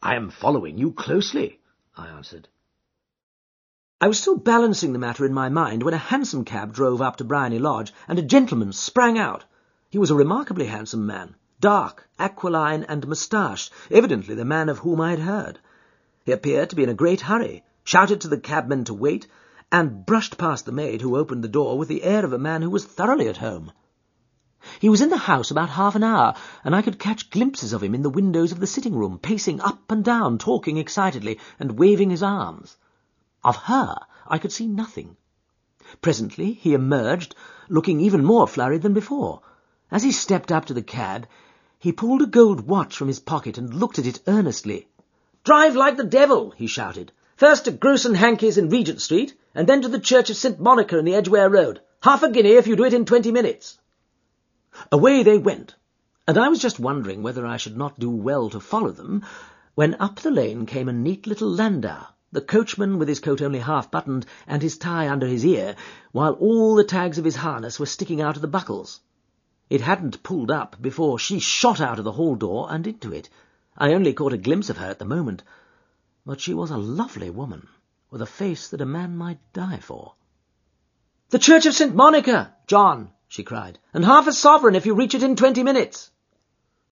"I am following you closely," I answered. I was still balancing the matter in my mind when a hansom cab drove up to Briony Lodge, and a gentleman sprang out. He was a remarkably handsome man, dark, aquiline, and moustached, evidently the man of whom I had heard. He appeared to be in a great hurry, shouted to the cabman to wait, and brushed past the maid who opened the door with the air of a man who was thoroughly at home. He was in the house about half an hour, and I could catch glimpses of him in the windows of the sitting-room, pacing up and down, talking excitedly, and waving his arms. Of her I could see nothing. Presently he emerged, looking even more flurried than before. As he stepped up to the cab, he pulled a gold watch from his pocket and looked at it earnestly. "Drive like the devil," he shouted. "First to Gruce and Hankey's in Regent Street, and then to the Church of St. Monica in the Edgware Road. Half a guinea if you do it in 20 minutes. Away they went, and I was just wondering whether I should not do well to follow them, when up the lane came a neat little landau, the coachman with his coat only half buttoned and his tie under his ear, while all the tags of his harness were sticking out of the buckles. It hadn't pulled up before she shot out of the hall door and into it. I only caught a glimpse of her at the moment, but she was a lovely woman, with a face that a man might die for. "The Church of St. Monica, John," she cried, "and half a sovereign if you reach it in 20 minutes.